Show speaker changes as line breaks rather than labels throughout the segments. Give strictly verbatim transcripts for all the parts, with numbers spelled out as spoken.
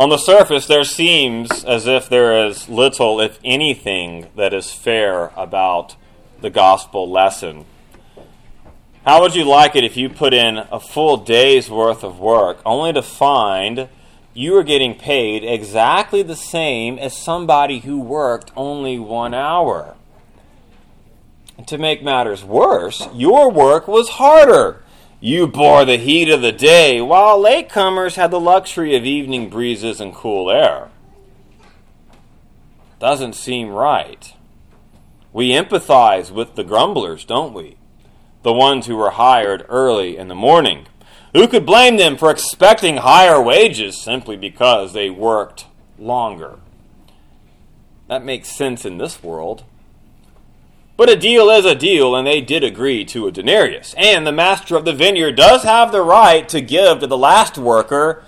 On the surface, there seems as if there is little, if anything, that is fair about the gospel lesson. How would you like it if you put in a full day's worth of work only to find you are getting paid exactly the same as somebody who worked only one hour? And to make matters worse, your work was harder. You bore the heat of the day, while latecomers had the luxury of evening breezes and cool air. Doesn't seem right. We empathize with the grumblers, don't we? The ones who were hired early in the morning. Who could blame them for expecting higher wages simply because they worked longer? That makes sense in this world. But a deal is a deal, and they did agree to a denarius. And the master of the vineyard does have the right to give to the last worker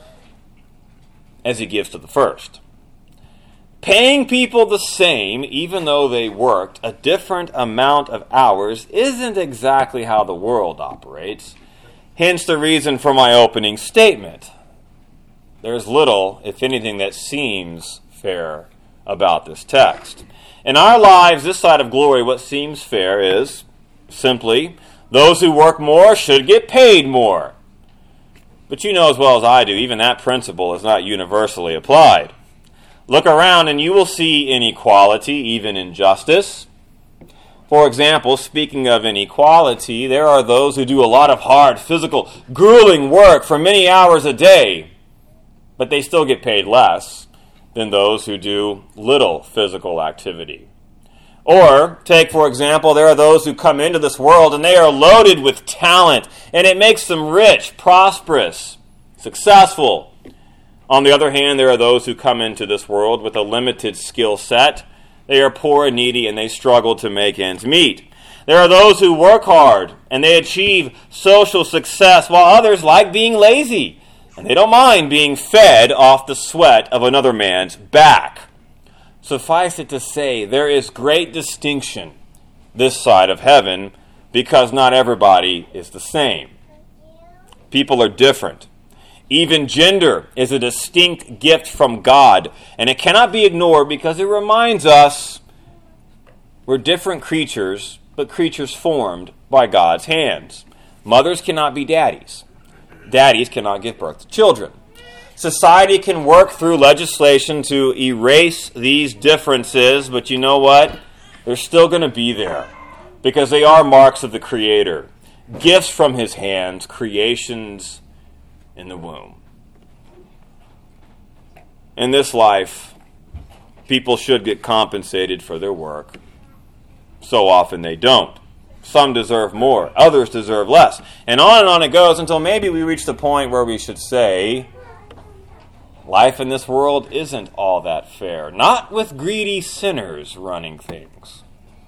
as he gives to the first. Paying people the same, even though they worked a different amount of hours, isn't exactly how the world operates. Hence the reason for my opening statement. There's little, if anything, that seems fair about this text. In our lives, this side of glory, what seems fair is simply those who work more should get paid more. But you know as well as I do, even that principle is not universally applied. Look around and you will see inequality, even injustice. For example, speaking of inequality, there are those who do a lot of hard, physical, grueling work for many hours a day, but they still get paid less than those who do little physical activity. Or, take for example, there are those who come into this world and they are loaded with talent, and it makes them rich, prosperous, successful. On the other hand, there are those who come into this world with a limited skill set. They are poor and needy, and they struggle to make ends meet. There are those who work hard, and they achieve social success, while others like being lazy, and they don't mind being fed off the sweat of another man's back. Suffice it to say, there is great distinction this side of heaven, because not everybody is the same. People are different. Even gender is a distinct gift from God, and it cannot be ignored because it reminds us we're different creatures, but creatures formed by God's hands. Mothers cannot be daddies. Daddies cannot give birth to children. Society can work through legislation to erase these differences, but you know what? They're still going to be there because they are marks of the Creator, gifts from His hands, creations in the womb. In this life, people should get compensated for their work. So often they don't. Some deserve more, others deserve less. And on and on it goes until maybe we reach the point where we should say, life in this world isn't all that fair. Not with greedy sinners running things.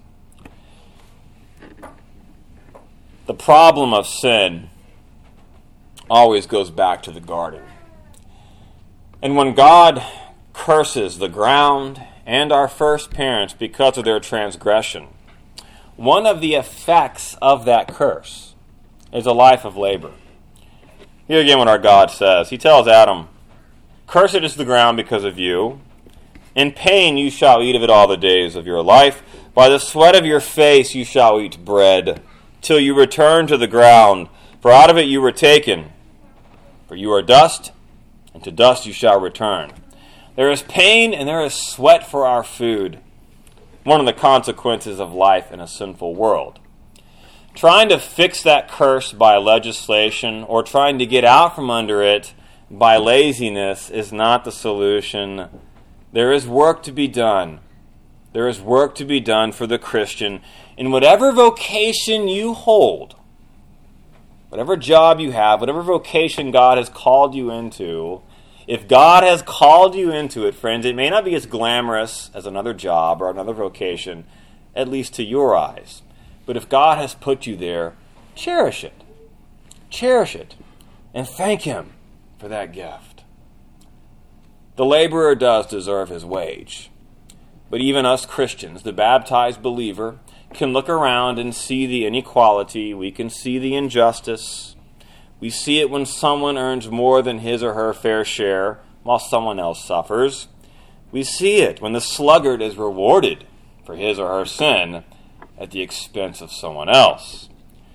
The problem of sin always goes back to the garden. And when God curses the ground and our first parents because of their transgression, one of the effects of that curse is a life of labor. Here again what our God says. He tells Adam, "Cursed is the ground because of you. In pain you shall eat of it all the days of your life. By the sweat of your face you shall eat bread, till you return to the ground. For out of it you were taken. For you are dust, and to dust you shall return." There is pain and there is sweat for our food. One of the consequences of life in a sinful world. Trying to fix that curse by legislation or trying to get out from under it by laziness is not the solution. There is work to be done. There is work to be done for the Christian in whatever vocation you hold. Whatever job you have, whatever vocation God has called you into, if God has called you into it, friends, it may not be as glamorous as another job or another vocation, at least to your eyes. But if God has put you there, cherish it. Cherish it. And thank Him for that gift. The laborer does deserve his wage. But even us Christians, the baptized believer, can look around and see the inequality. We can see the injustice. We see it when someone earns more than his or her fair share, while someone else suffers. We see it when the sluggard is rewarded for his or her sin at the expense of someone else.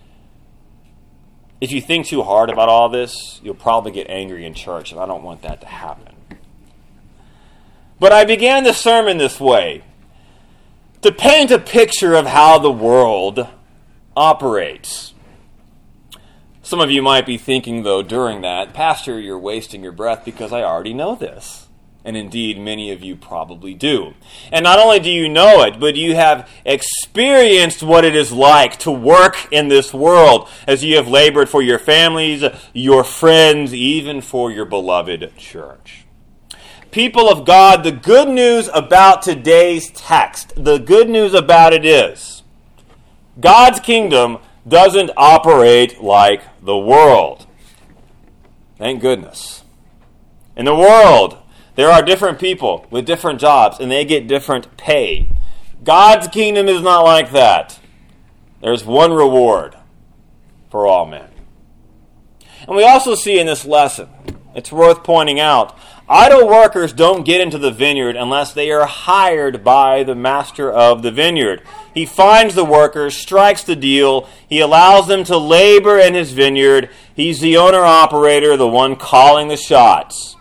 If you think too hard about all this, you'll probably get angry in church, and I don't want that to happen. But I began the sermon this way, to paint a picture of how the world operates. Some of you might be thinking, though, during that, Pastor, you're wasting your breath because I already know this. And indeed, many of you probably do. And not only do you know it, but you have experienced what it is like to work in this world as you have labored for your families, your friends, even for your beloved church. People of God, the good news about today's text, the good news about it is, God's kingdom doesn't operate like the world. Thank goodness. In the world, there are different people with different jobs, and they get different pay. God's kingdom is not like that. There's one reward for all men. And we also see in this lesson, it's worth pointing out, idle workers don't get into the vineyard unless they are hired by the master of the vineyard. He finds the workers, strikes the deal, he allows them to labor in his vineyard. He's the owner-operator, the one calling the shots.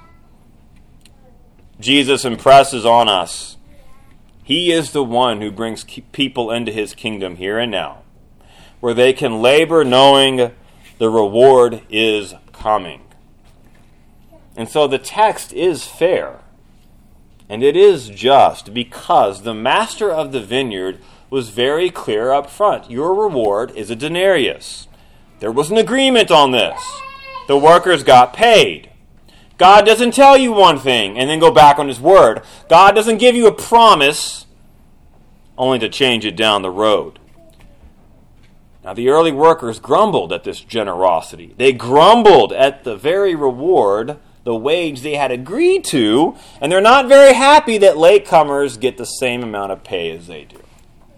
Jesus impresses on us, he is the one who brings people into his kingdom here and now, where they can labor knowing the reward is coming. And so the text is fair, and it is just, because the master of the vineyard was very clear up front. Your reward is a denarius. There was an agreement on this. The workers got paid. God doesn't tell you one thing and then go back on his word. God doesn't give you a promise only to change it down the road. Now, the early workers grumbled at this generosity. They grumbled at the very reward, the wage they had agreed to, and they're not very happy that latecomers get the same amount of pay as they do.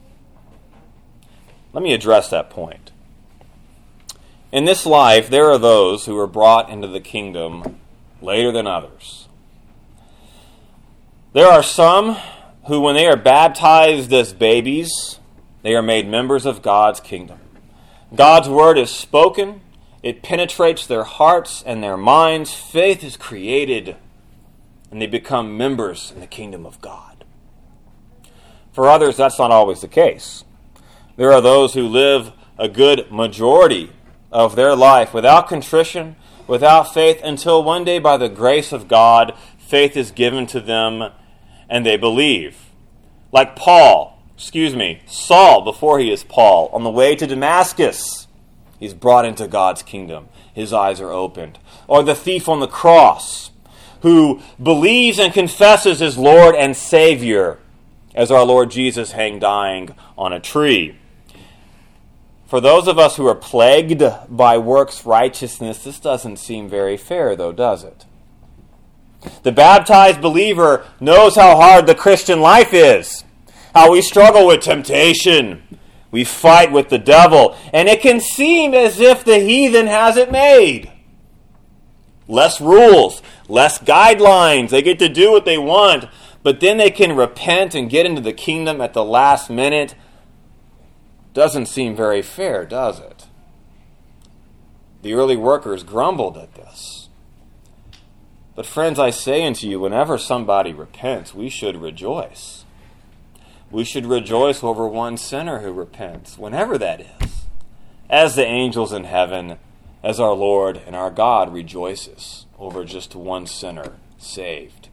Let me address that point. In this life, there are those who are brought into the kingdom later than others. There are some who, when they are baptized as babies, they are made members of God's kingdom. God's word is spoken. It penetrates their hearts and their minds. Faith is created, and they become members in the kingdom of God. For others, that's not always the case. There are those who live a good majority of their life without contrition, without faith, until one day, by the grace of God, faith is given to them and they believe. Like Paul, excuse me, Saul, before he is Paul, on the way to Damascus, he's brought into God's kingdom. His eyes are opened. Or the thief on the cross, who believes and confesses his Lord and Savior as our Lord Jesus hang dying on a tree. For those of us who are plagued by works righteousness, this doesn't seem very fair, though, does it? The baptized believer knows how hard the Christian life is, how we struggle with temptation, we fight with the devil, and it can seem as if the heathen has it made. Less rules, less guidelines, they get to do what they want, but then they can repent and get into the kingdom at the last minute. Doesn't seem very fair, does it? The early workers grumbled at this. But friends, I say unto you, whenever somebody repents, we should rejoice. We should rejoice over one sinner who repents, whenever that is, as the angels in heaven, as our Lord and our God rejoices over just one sinner saved.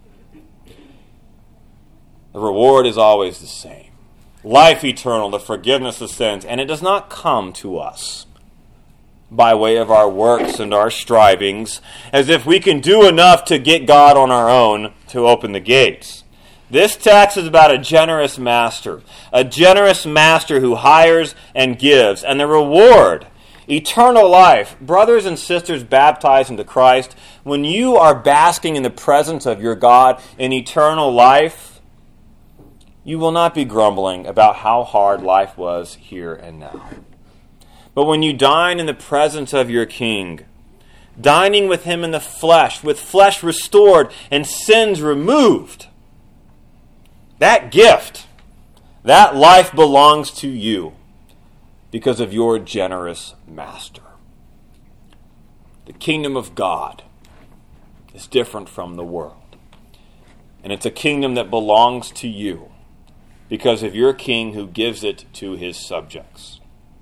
The reward is always the same. Life eternal, the forgiveness of sins, and it does not come to us by way of our works and our strivings, as if we can do enough to get God on our own to open the gates. This text is about a generous master, a generous master who hires and gives, and the reward, eternal life. Brothers and sisters baptized into Christ, when you are basking in the presence of your God in eternal life, you will not be grumbling about how hard life was here and now. But when you dine in the presence of your King, dining with him in the flesh, with flesh restored and sins removed. That gift, that life belongs to you because of your generous master. The kingdom of God is different from the world. And it's a kingdom that belongs to you because of your king who gives it to his subjects.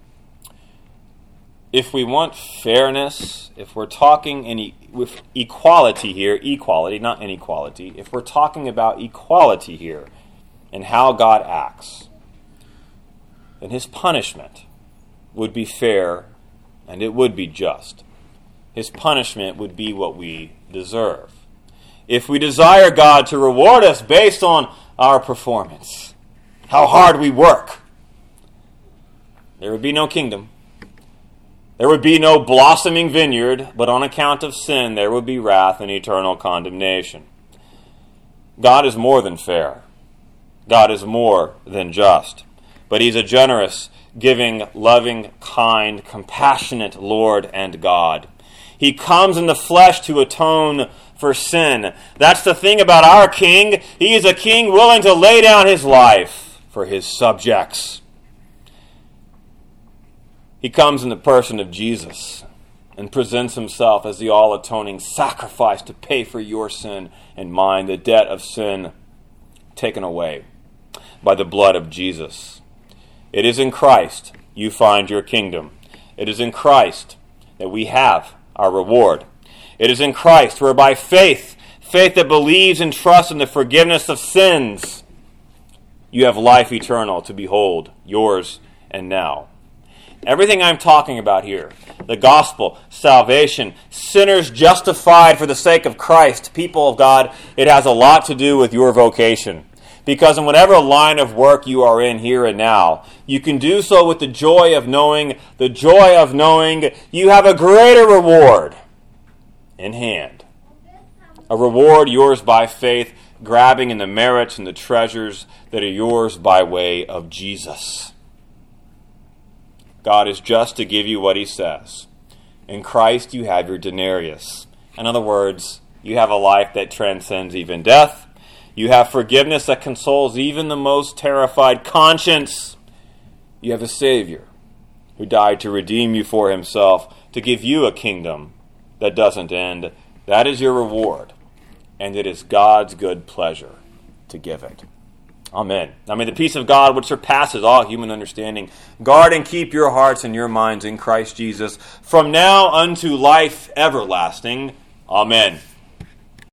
If we want fairness, if we're talking in e- with equality here, equality, not inequality, if we're talking about equality here and how God acts, then his punishment would be fair and it would be just. His punishment would be what we deserve. If we desire God to reward us based on our performance, how hard we work, there would be no kingdom. There would be no blossoming vineyard, but on account of sin, there would be wrath and eternal condemnation. God is more than fair. God is more than just. But he's a generous, giving, loving, kind, compassionate Lord and God. He comes in the flesh to atone for sin. That's the thing about our king. He is a king willing to lay down his life for his subjects. He comes in the person of Jesus and presents himself as the all-atoning sacrifice to pay for your sin and mine, the debt of sin taken away by the blood of Jesus. It is in Christ you find your kingdom. It is in Christ that we have our reward. It is in Christ where by faith, faith that believes and trusts in the forgiveness of sins, you have life eternal to behold, yours and now. Everything I'm talking about here, the gospel, salvation, sinners justified for the sake of Christ, people of God, it has a lot to do with your vocation. Because in whatever line of work you are in here and now, you can do so with the joy of knowing, the joy of knowing you have a greater reward in hand. A reward yours by faith, grabbing in the merits and the treasures that are yours by way of Jesus. God is just to give you what he says. In Christ you have your denarius. In other words, you have a life that transcends even death. You have forgiveness that consoles even the most terrified conscience. You have a Savior who died to redeem you for himself, to give you a kingdom that doesn't end. That is your reward, and it is God's good pleasure to give it. Amen. Now may the peace of God, which surpasses all human understanding, guard and keep your hearts and your minds in Christ Jesus from now unto life everlasting. Amen.